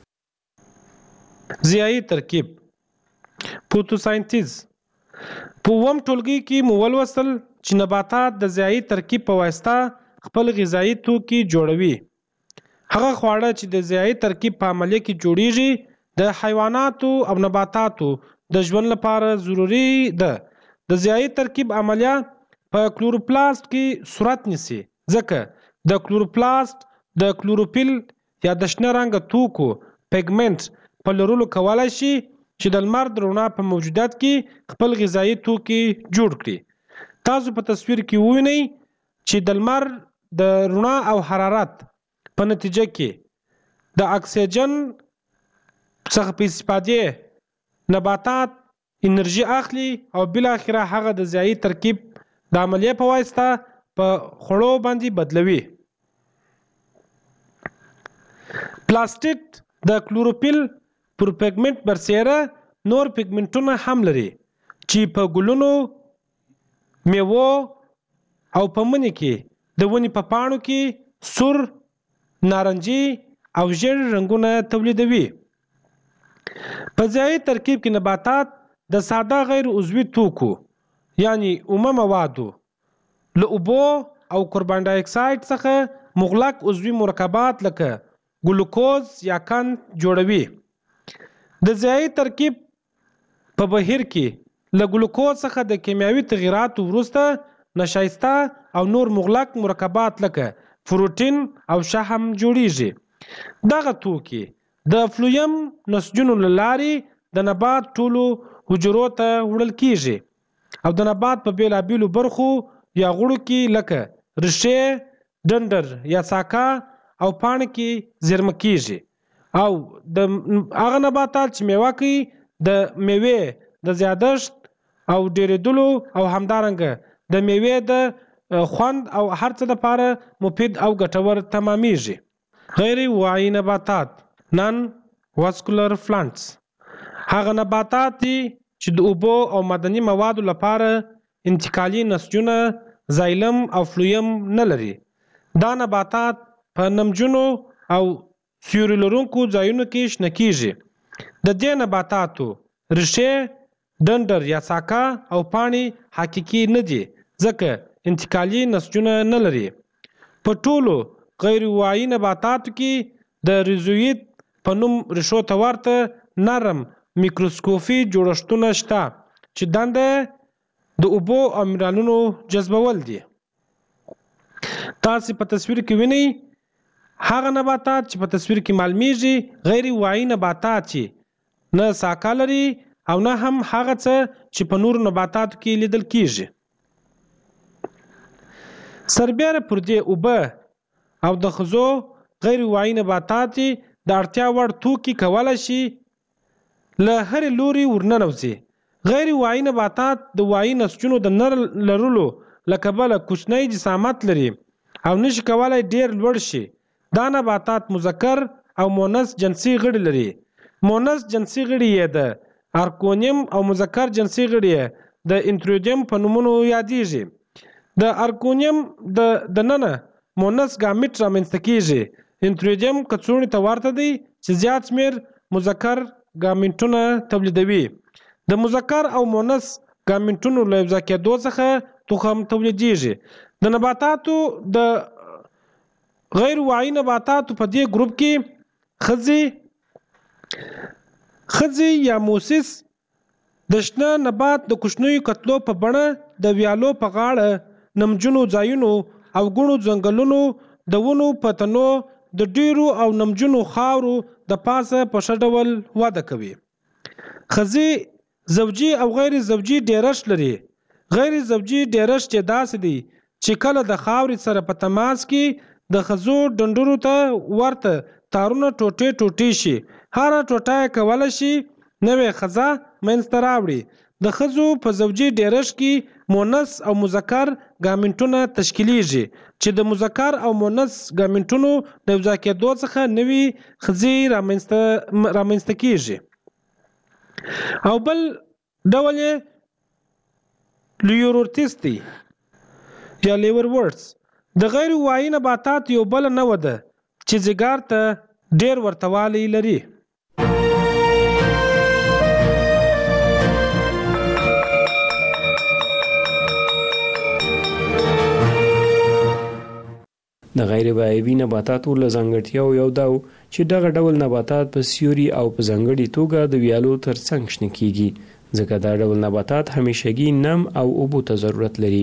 ضیایي ترکیب فوتوساینتیز. په اووم ټولګي کې مو ولوستل چې نباتات د ضیایي ترکیب په واسطه خپل غذایي توکي جوړوي. هغه خواړه چې د ضیایي ترکیب په عملیه کې جوړیږي د حیواناتو او نباتاتو د ژوند لپاره ضروري ده. د ضیایي ترکیب عملیه په کلوروپلاست کې صورت نیسي ځکه د کلوروپلاست د کلوروفیل یا د شنه رنګه توکو پیګمنټ په لرلو کولای شي چې د لمر د رڼا په موجودیت کې خپل غذایي توکي جوړ کړي. تاسو په تصویر کې ووینئ چې د لمر د رڼا او حرارت په نتیجه کې د اکسیجن څخه په استفادې نباتات انرژي اخلي او بالاخره هغه د ضیایي ترکیب د عملیې په واسطه په خوړو باندې بدلوي. پلاستیک د کلوروفیل پر پیګمنټ برسیره نور پیګمنټونه هم لري چې په ګلونو، میوو او په مني کې د ونې په پاڼو کې سور، نارنجي او ژیړ رنګونه تولیدوي. په ضیایي ترکیب کې نباتات د ساده غیر عضوي توکو یعنی اومه موادو له اوبو او کاربن ډای اکساید څخه مغلق عضوي مرکبات لکه ګلوکوز یا قند جوړوي. د ضیایي ترکیب په بهیر کې له ګلوکوز څخه د کیمیاوي تغییراتو وروسته نشایسته او نور مغلق مرکبات لکه پروتین او شحم جوړیږي. دغه توکي د فلویم نسجونو له لارې د نبات ټولو حجرو ته وړل کیږي او د نبات په بیلابیلو برخو یا غړو کې لکه ریښې، ډنډر یا ساکا او پاڼې کې زیرمه کیږي او د هغه نباتات چې میوه کوي د میوې د زیادښت او ډیریدلو او همدارنګه د میوې د خوند او هر څه لپاره مفید او ګټور تمامیږي. غیر واعي نباتات نان واسکولر پلانټس هغه نباتات دي چې د اوبو او معدني موادو لپاره انتقالي نسجونه زایلم او فلویم نه لري. دا نباتات په نمجنو او سیوري لرونکو ځایونو کې شنه کیږي. د دې نباتاتو ریښې، ډنډر یا ساکا او پاڼې حقیقي نه دي ځکه انتقالي نسجونه نه لري. په ټولو غیر واعي نباتاتو کې د ریزویت په نوم ریښو ته ورته نرم میکروسکوپي جوړښتونه شته چې دنده د اوبو او منرالونو جذبول دي. تاسو په تصویر کې وینئ هغه نباتات چې په تصویر کې معلومیږي غیر واعي نباتات چې نه ساکه لري او نه هم هغه څه چې په نورو نباتاتو کې لیدل کیږي. سربیره پر دې اوبه او د خزو غیر واعي نباتات د اړتیا وړ توکي کولای شي له هرې لوري ورننوځي. غیر واعي نباتات د واعي نسجونو د نه لرلو له کبله کوچنی جسامت لري او نشي کولای ډیر لوړ شي. دا نباتات مذکر او مؤنث جنسي غړي لري. مؤنث جنسي غړي یې د ارکونیم او مذکر جنسي غړي یې د انترویدیم په نومونو یادیږي. د ارکونیم د دننه مؤنث ګامیټ رامنځته کیږي. انترویدیم کڅوړې ته ورته دی چې زیات شمیر مذکر ګامنټونه تولیدوي. د مذکر او مؤنث ګامنټونو له یو ځای کېدو څخه تخم تولیدېږي. د نباتاتو د غیر واعي نباتاتو په دې ګروپ کې خځې خځې یا موسس د شنه نبات د کوچنیو کتلو په بڼه د ویالو په غاړه نمجنو ځایونو او ګڼو ځنګلونو د ونو په تنو د ډیرو او نمجنو خاورو د پاسه په ښه ډول وده کوي. خځې زوجي او غیر زوجي ډیرښت لري. غیر زوجي ډیرښت چې داسې دی چې کله د خاورې سره په تماس کې د خزو ډنډرو ته ورته تارونه ټوټې ټوټې شي. هره ټوټه کولی شي نوې خزه منځته راوړي. د خزو په زوجي ډیرښت کې مؤنث او مذکر ګامنټونه تشکیلیږي چې د مذکر او مؤنث ګامنټونو د یو ځای کېدو څخه نوې خزې رامنځته رامنځته کیږي. او بل ډول یې لیورورتس دی یا لیور ورډز. د غیر واعي نباتات یو بل نوع ده چې ځیګر ته ډیر ورتوالی لري. د غیر واعي نباتاتو له ځانګړتیاو یو دا و چې دغه ډول نباتات په سیوري او په ځانګړې توګه د ویالو ترڅنګ شنه کیږي ځکه دا ډول نباتات همیشګي نم او اوبو ته ضرورت لري.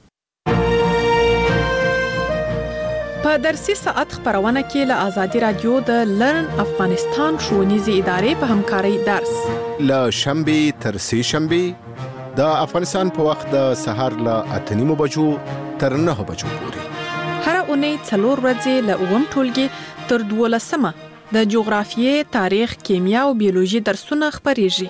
په درسي ساعت خبرونه کې له آزادي رادیو د لرن افغانستان ښوونیزې ادارې په همکارۍ درس له شنبې تر سې شنبې د افغانستان په وخت د سهار له اته نیمو بجو تر نهو بجو پورې. هره اونۍ څلور ورځې له اووم ټولګي تر دولسمه د جغرافیې، تاریخ، کیمیا او بیولوژي درسونه خپریږي.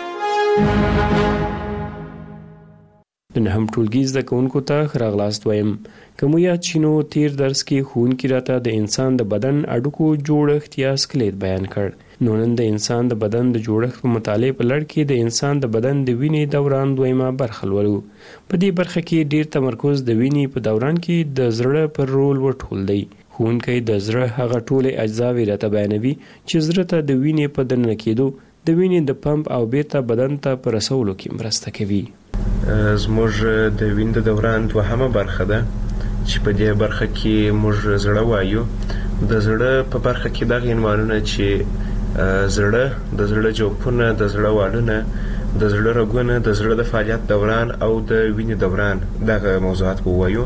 د نهم ټولګي زده کوونکو ته ښه راغلاست وایم. که مو یاد شي نو تیر درس کې ښوونکي راته د انسان د بدن اډوکو جوړښت یا سکلیت بیان کړ. نو نن د انسان د بدن د جوړښت په مطالعې په لړ کې د انسان د بدن د وینې دوران دویمه برخه لولو. په دې برخه کې ډیر تمرکز د وینې په دوران کې د زړه پر رول ورټول دی. ښوونکی د زړه هغه ټولې اجزاوې راته بیانوي چې زړه ته د وینې په دننه کېدو د وینې د پمپ او بیرته بدن ته په رسولو کې مرسته کوي. زموږ د وینې د دوران دوهمه برخه ده چې په دې برخه کې موږ زړه وایو. د زړه په برخه کې دغه عنوانونه چې زړه، د زړه جوفونه، د زړه والونه، د زړه رګونه، د زړه د فعالیت دوران او د وینې دوران دغه موضوعات ووایو.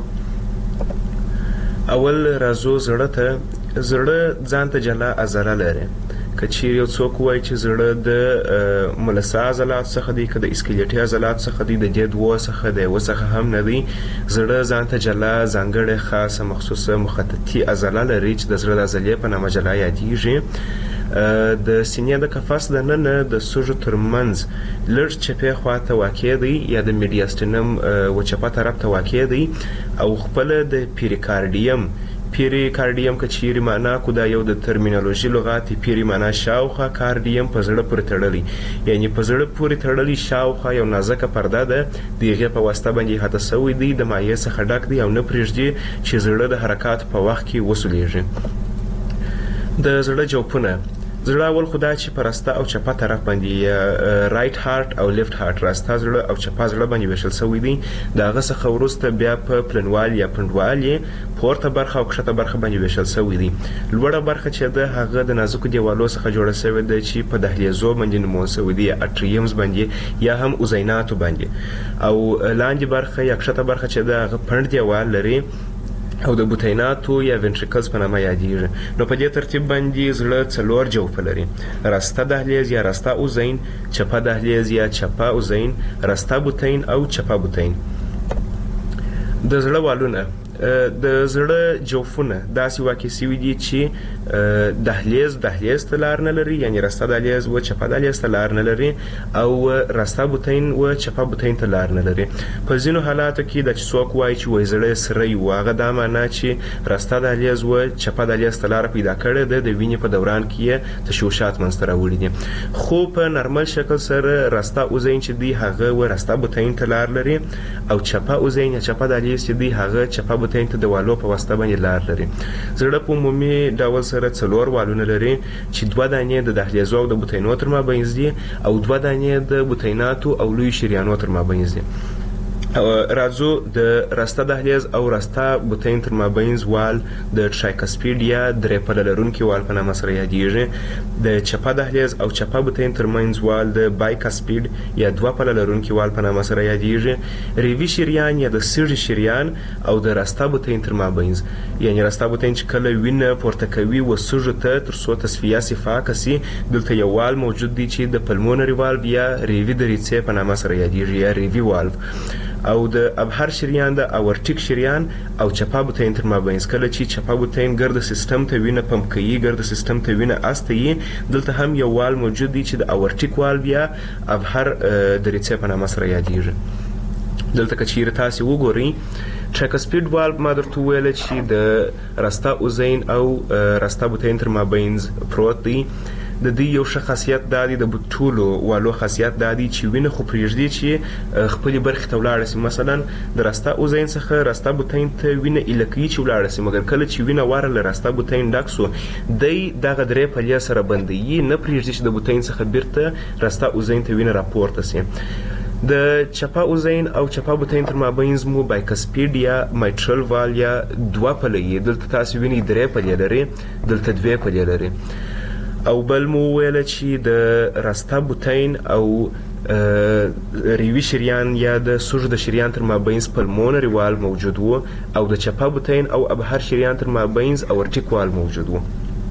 اول راځو زړه ته. زړه ځان ته جلا عضله لري. که چیرې یو څوک وایي چې زړه د ملسا عضلات څخه دی، که د اسکلیټي عضلات څخه دی، د دې دوه څخه د یوه څخه هم نه دی. زړه ځان ته جلا ځانګړې خاصه مخصوصه مخططي عضله لري چې د زړه د عضلې په نامه جلا یادیږي. د سینې د قفس د ننه د سږو ترمنځ لږ چپې خواته واقع دی یا د میډیاستینم وچپه طرف ته واقع دی او خپل د پیریکارډیم پیریکارډیم که چیرې معنا کو دا یو د ترمینالوژي لغات پیری معنا شاوخوا، کارډیم په زړه پورې تړلی، یعنی په زړه پورې تړلی شاوخوا یو نازکه پرده ده د هغې په واسطه باندې احاطه سوی دی، د مایع څخه ډک دی او نه پرېږدي چې زړه د حرکات په وخت کې وسولیږي. د زړه جوفونه زړه اول خو دا چې په راسته او چپه طرف باندې رایټ هارت او لیفت هارت راسته زړه او چپه زړه باندې ویشل شوی دی. د هغه څخه وروسته بیا په پلنوال یا پنډوال یې پورته برخه او کښته برخه باندې ویشل شوی دی. لوړه برخه چې ده هغه د نازکو دیوالو څخه جوړه شوې ده چې په دهلیزو باندې نومول شوی دی، اټریمز باندې یا هم اوزیناتو باندې. او لاندې برخه یا کښته برخه چې ده هغه پنډ دیوال لري او د بوتیناتو یا وینټریکلز په نامه یادیږي. نو په دې ترتیب باندې زړه څلور جوفه لري: راسته دهلیز یا راسته اوزین، چپه دهلیز یا چپه اوزین، راسته بوتین او چپه بوتین. د زړه والونه د زړه جوفونه داسې واقع شوي دي چې دهلیز دهلیز ته لار نه لري، یعنی راسته دهلیز و چپه دهلیز ته لار نه لري، او راسته بوتین و چپه بوتین ته لار نه لري. په ځینو حالاتو کې د چې څوک وایي چې وایي زړه سره وي، هغه دا معنا چې راسته دهلیز و چپه دهلیز ته لار پیدا کړې ده، د وینې په دوران کې یې تشوشات منځته راوړي دي. خو په نارمل شکل سره راسته اوزین چې دی هغه و راسته بوتین ته لار لري، او چپه اوزین یا چپه دهلیز چې دی هغه چپه بوتین ته د والو په واسطه باندې لار لري. زړه په عمومي ډول سره څلور والونه لري چې دوه دانې د دهلیزو او د بوتینو تر مابینځ دي، او دوه دانې د بوتیناتو او لوی شریانو تر مابینځ دي. راځو د راسته دهلیز او راسته بوتین تر مابینځ وال د ټرایکسپیډ یا درې پله لرونکي وال په نامه سره یادیږي. د چپه دهلیز او چپه بوتین تر منځ وال د بایکسپیډ یا دوه پله لرونکي وال په نامه سره یادیږي. ریوي شریان یا د سیږي شریان او د راسته بوتین تر مابینځ، یعنی راسته بوتین چې کله وینه پورته کوي و سږو ته تر څو تصفیه صفا کسي، دلته یو وال موجود دی چې د پلمونري والو یا ریوي دریڅې په نامه سره یادیږي یا ریوي والو. او د ابهر شریان د اورټیک شریان او چپه بوتین تر مابینځ، کله چې چپه بوتین ګرد سیستم ته وینه پمپ کوي، ګرد سیستم ته وینه استوي، دلته هم یو وال موجود دی چې د اورټیک والو یا ابهر دریڅې په نامه سره یادیږي. دلته که چیرې تاسې وګورئ ټرایکسپیډ والو ما درته وویله چې د راسته اوزین او راسته بوتین تر مابینځ پروت دی. د دې یو ښه خاصیت دا دی، د ټولو والو خاصیت دا دی چې وینه خو پرېږدي چې خپلې برخې ته ولاړه شي. مثلا د راسته اوزین څخه راسته بوتین ته وینه ایله کوي چې ولاړه شي، مګر کله چې وینه واره له راسته بوتین ډک سو، دی دغه درې پلې سره بندوي، نه پرېږدي چې د بوتین څخه بیرته راسته اوزین ته وینه راپورته شي. د چپه اوزین او چپه بوتین تر مابینځ مو بایکسپیډ یا مایټرل وال یا دوه پله یې، دلته تاسې وینئ درې پلې لري، دلته دوې پلې لري. او بل مو ویله چې د راسته بوتین او ریوي شریان یا د سږو د شریان تر مابینځ پلمونري وال موجود وو، او د چپه بوتین او ابهر شریان تر مابینځ اورټیک وال موجود وو.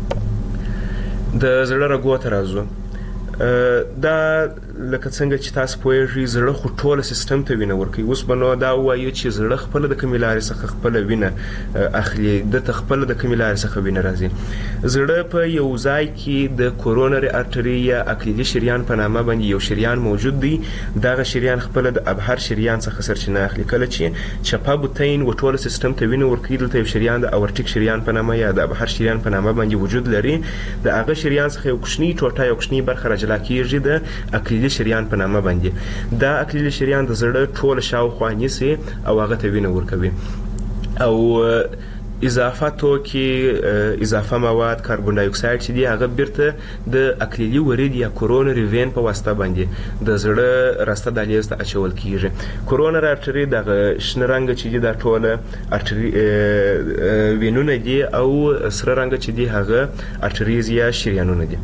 د زړه رګو ته راځو. دا لکه څنګه چې تاسو پوهیږئ زړه خو ټوله سیستم ته وینه ورکوي. اوس به نو دا ووایو چې زړه خپله د کومې لارې څخه خپله وینه اخلي، دته خپله د کومې لارې څخه وینه راځي. زړه په یو ځای کې د کورونري ارټري یا اکلیلي شریان په نامه باندې یو شریان موجود دی. دغه شریان خپله د ابهر شریان څخه سرچینه اخلي. کله چې چپه بوتین و ټوله سیستم ته وینه ورکوي، دلته یو شریان د اورټیک شریان په نامه یا د ابهر شریان په نامه باندې وجود لري. د هغه شریان څخه یو کوچنۍ ټوټه یو کوچنۍ برخه راجلا کېږي د اکلیلي شریان په نامه باندې. دا اکلیلي شریان د زړه ټوله شاوخوا نیسي او هغه ته وینه ورکوي. او اضافه توکي، اضافه مواد، کاربن ډای اکساید چې دی هغه بیرته د اکلیلي ورید یا کورونري وین په واسطه باندې د زړه راسته دهلیز ته اچول کیږي. کورونري ارټري دغه شنه رنګ چې دی دا ټوله ارټري وینونه دي، او سره رنګ چې دی هغه ارټریز یا شریانونه دي.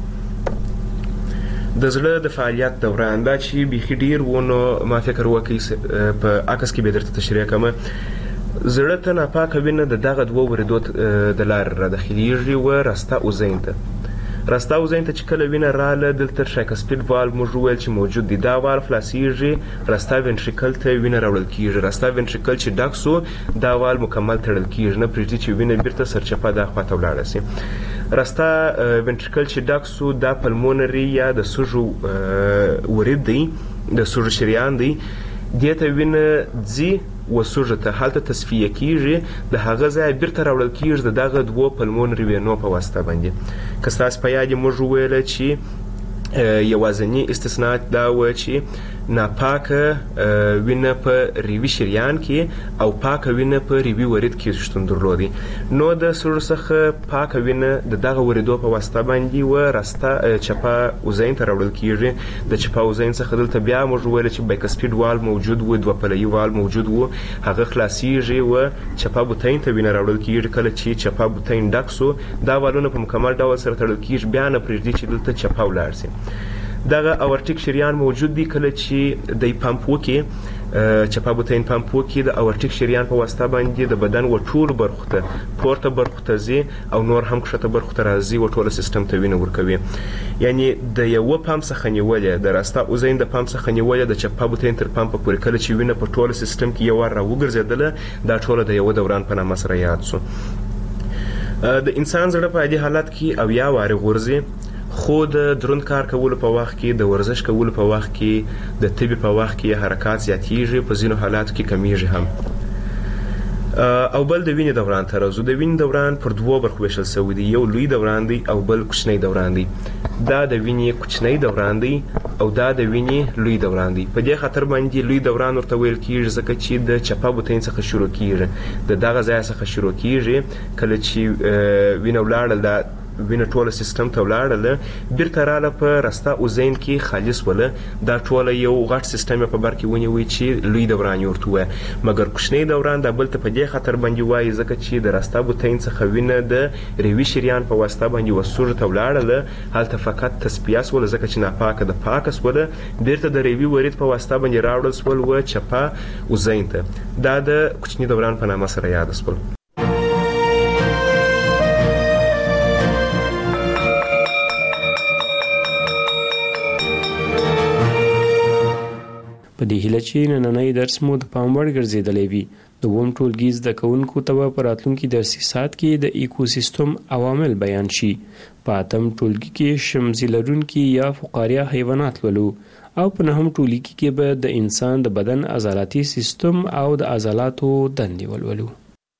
د زړه د فعالیت دوران دا چې بیخي ډیر و، نو ما فکر وکړئ په عکس کې به درته تشریح کوم. زړه ته ناپاکه وینه د دغه دوو وریدو د لارې راداخلیږي و راسته اوزین ته. راسته اوزین ته چې کله وینه راله، دلته ټرایکسپیډ والو موږ وویل چې موجود دی. دا والو خلاصیږي، راسته وینټریکل ته وینه راوړل کیږي. راسته وینټریکل چې ډک سو، دا وال مکمل تړل کیږي، نه پرېږدي چې وینه بیرته سرچپه دا خواته ولاړه سي. راسته وینټریکل چې ډک سو، دا پلمونري یا د سږو ورید دی، د سږو شریان دی. دې ته وینه ځي و سږو ته، هلته تصفیه کیږي، د هغه ځای بیرته راوړل کیږي د دغه دوو پلمونري وینو په واسطه باندې. که ستاسو په یاد موږ وویله چې یوازینی استثناء دا و چې ناپاکه وینه په ریوي شریان کې او پاکه وینه په ریوي ورید کې شتون درلودي. نو د سږو څخه پاکه وینه د دغه وریدو په واسطه باندې و راسته چپه اوزین ته راوړل کیږي. د چپه اوزین څخه دلته بیا موږ ویل چې بایکسپیډ وال موجود و، دوه پلوي وال موجود و، هغه خلاصیږي و چپه بوتین ته وینه راوړل کیږي. کله چې چپه بوتین ډک سو دا والونه په مکمل ډول سره تړل کیږي، بیا نه پرېږدي چې دلته چپه ولاړ سي. دغه اورټیک شریان موجود دی. کله چې د پمپ وکي چپه بوتین پمپ وکي د اورټیک شریان په واسطه باندې د بدن و ټول برخو ته پورته برخو ته ځي او نور هم کښته برخو ته راځي و ټول سیستم ته وینه ورکوي. یعنی د یو پمپ څخه نیولې د راسته اوزین د پمپ څخه نیولې د چپه بوتین تر پمپ پورې کله چې وینه په ټول سیستم کې یو ور راوګرځیدله دا ټول د یو دوران په نامه سره یاد سو. د انسان زړه په عادي حالت کې او یا واري غورځي، خو د دروند کار کولو په وخت کې، د ورزش کولو په وخت کې، د طبي په وخت کې حرکات زیاتیږي، په ځینو حالاتو کې کمیږي هم. او بل د وینې دوران ته راځو. د وینې دوران پر دوو برخو ویشل شوی دی، یو لوی دوران دی او بل کوچنی دوران دی. دا د وینې کوچنی دوران دی او دا د وینې لوی دوران دی. په دې خاطر باندې لوی دوران ورته ویل کیږي ځکه چې د چپه بوتین څخه شروع کیږي، د دغه ځای څخه شروع کیږي. کله چې وینه ولاړه دا وینه ټوله سیستم ته ولاړله، بیرته راله په راسته اوزین کې خالص وله. دا ټوله یو غټ سیستم په بر کې ونیوي چې لوی دوران یې ورته وایي. مګر کوچنی دوران دا بل ته په دې خاطر باندې وایي ځکه چې د راسته بوتین څخه وینه د ریوي شریان په واسطه باندې وسوژ ته ولاړله، هلته فقط تصفیه سوله ځکه چې ناپاکه د پاکه سوله، بیرته د ریوي ورید په واسطه باندې راوړل سول و چپه اوزین ته. دا د کوچني دوران په نامه سره یاد سول. په دې هیله چې نننی درس مو د پام وړ ګرځېدلی وي. د اووم ټولګي زده کوونکو ته به په راتلونکي درسي ساعت کې د ایکوسیستم عوامل بیان شي. په اتم ټولګي کې شمزي لرونکي یا فقاریه حیوانات لولو او په نهم ټولګي کې به د انسان د بدن عضلاتي سیستم او د عضلاتو دندې ولولو.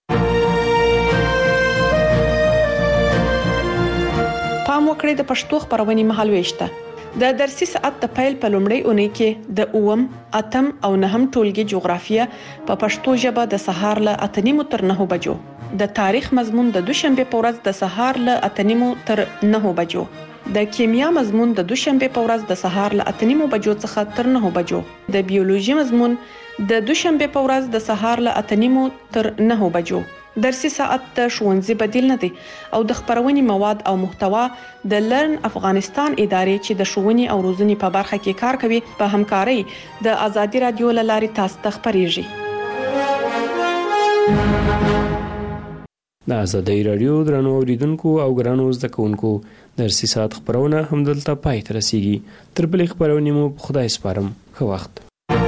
پام وکړئ د پښتو خبرونې مهالويش ته. د درسي ساعت د پیل په لومړۍ اونۍ کې د اووم، اتم او نهم ټولګي جغرافیه په پښتو ژبه د سهار له اته نیمو تر نهو بجو، د تاریخ مضمون د دوشنبه په ورځ د سهار له اته نیمو تر نهو بجو، د کیمیا مضمون د دوشنبه په ورځ د سهار له اته نیمو بجو څخه تر نهو بجو، د بیولوژي مضمون د دوشنبه په ورځ د سهار له اته نیمو تر نهو بجو. درسي ساعت د ښوونځي بدیل نه دی او د خبرونې مواد او محتوا د لرن افغانستان ادارې چې د ښوونې او روزنې په برخه کې کار کوي په همکارۍ د ازادي رادیو له لارې تاسو ته خبرېږي. د ازادي رادیو درنو اوریدونکو او ګرانو زده کوونکو درسي ساعت خبرونه همدلته پای ته رسیږي. تر بلې خبرونې مو په خدای سپارم. ښه وخت.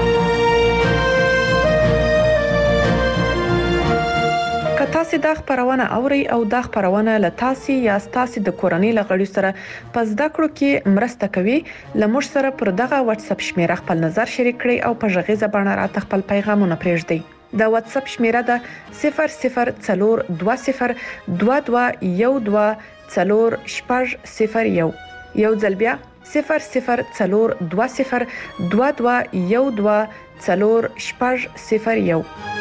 تاسو دا خبرونه اوري او دا خبرونه له تاسو یا تاسو د کورنۍ لغړی سره په زده کړو کې مرسته کوي. لمر سره پر دغه واتس اپ شمیره خپل نظر شریک کړئ او په ژغیزه باندې راته خپل پیغامونه پرېږدئ. د واتس اپ شمیره ده صفر صفر څلور دوه صفر دوه دوه یو دوه څلور شپږ صفر یو. یو ځل بیا صفر صفر څلور دوه صفر دوه دوه یو دوه څلور شپږ صفر یو.